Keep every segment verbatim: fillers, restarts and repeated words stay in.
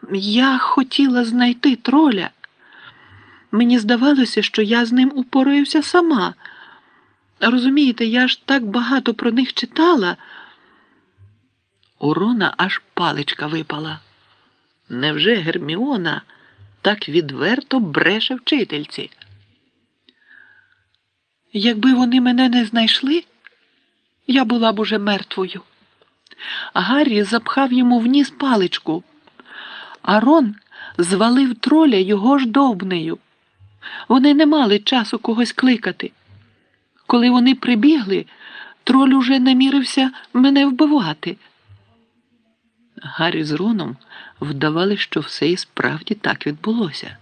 Я хотіла знайти троля. Мені здавалося, що я з ним упораюся сама. Розумієте, я ж так багато про них читала. У Рона аж паличка випала. Невже Герміона так відверто бреше вчительці? Якби вони мене не знайшли, я була б уже мертвою. Гаррі запхав йому в ніс паличку, а Рон звалив троля його ж довбнею. Вони не мали часу когось кликати. Коли вони прибігли, троль уже намірився мене вбивати. Гаррі з Роном вдавали, що все і справді так відбулося.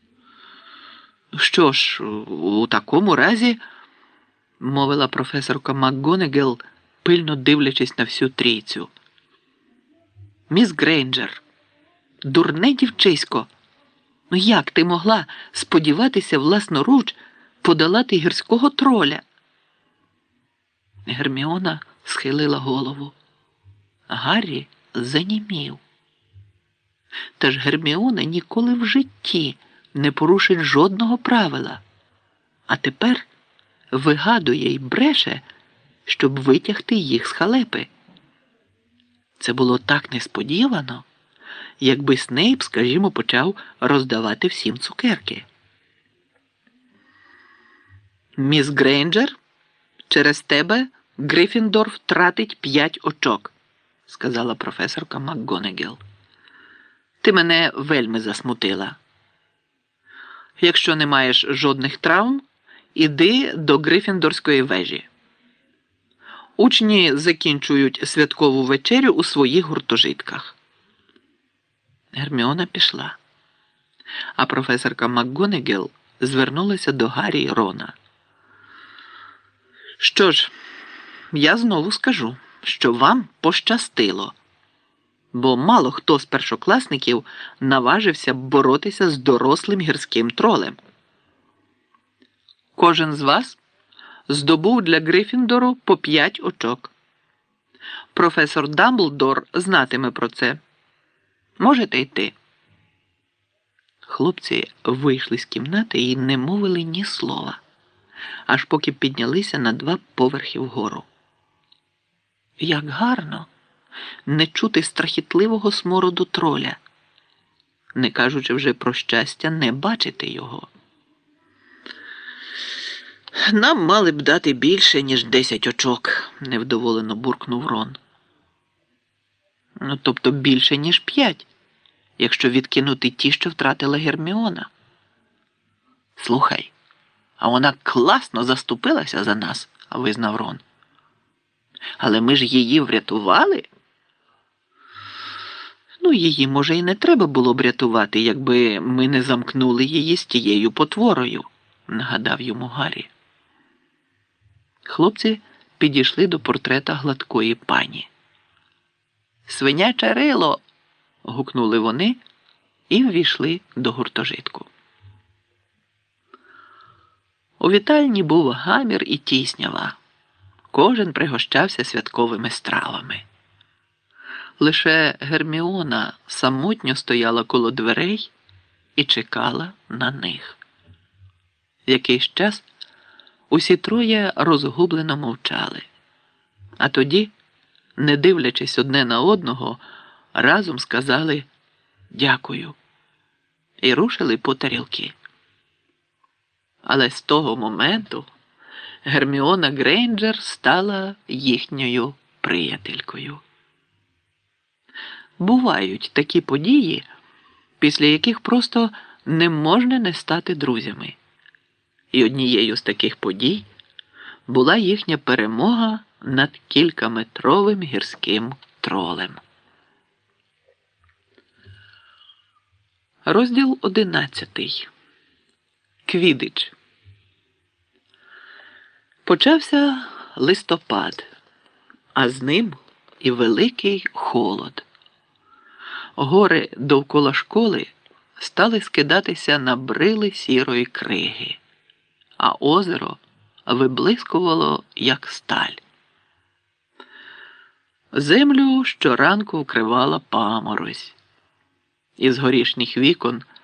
«Що ж, у такому разі, – мовила професорка МакГонагал, пильно дивлячись на всю трійцю. – Міс Грейнджер, дурне дівчисько, ну як ти могла сподіватися власноруч подолати гірського троля?» Герміона схилила голову. Гаррі занімів. Та ж Герміона ніколи в житті не порушить жодного правила, а тепер вигадує й бреше, щоб витягти їх з халепи. Це було так несподівано, якби Снейп, скажімо, почав роздавати всім цукерки. «Міс Грейнджер, через тебе Гриффіндор втратить п'ять очок», – сказала професорка МакГонагал. «Ти мене вельми засмутила. Якщо не маєш жодних травм, іди до Гриффіндорської вежі. Учні закінчують святкову вечерю у своїх гуртожитках». Герміона пішла, а професорка МакГонагал звернулася до Гаррі й Рона. «Що ж, я знову скажу, що вам пощастило, бо мало хто з першокласників наважився боротися з дорослим гірським тролем. Кожен з вас здобув для Гриффіндору по п'ять очок. Професор Дамблдор знатиме про це. Можете йти». Хлопці вийшли з кімнати і не мовили ні слова, аж поки піднялися на два поверхи вгору. Як гарно не чути страхітливого смороду троля, не кажучи вже про щастя не бачити його. «Нам мали б дати більше, ніж десять очок», – невдоволено буркнув Рон. «Ну, тобто більше, ніж п'ять, якщо відкинути ті, що втратила Герміона. Слухай, а вона класно заступилася за нас», – визнав Рон. «Але ми ж її врятували?» «Ну, її, може, і не треба було б рятувати, якби ми не замкнули її з тією потворою», – нагадав йому Гаррі. Хлопці підійшли до портрета гладкої пані. «Свиняче рило!» – гукнули вони і ввійшли до гуртожитку. У вітальні був гамір і тіснява. Кожен пригощався святковими стравами. Лише Герміона самотньо стояла коло дверей і чекала на них. Якийсь час усі троє розгублено мовчали. А тоді, не дивлячись одне на одного, разом сказали «дякую» і рушили по тарілки. Але з того моменту Герміона Грейнджер стала їхньою приятелькою. Бувають такі події, після яких просто не можна не стати друзями. І однією з таких подій була їхня перемога над кількаметровим гірським тролем. Розділ одинадцятий. Квіддич. Почався листопад, а з ним і великий холод. Гори довкола школи стали скидатися на брили сірої криги, а озеро виблискувало, як сталь. Землю щоранку вкривала паморозь. Із горішніх вікон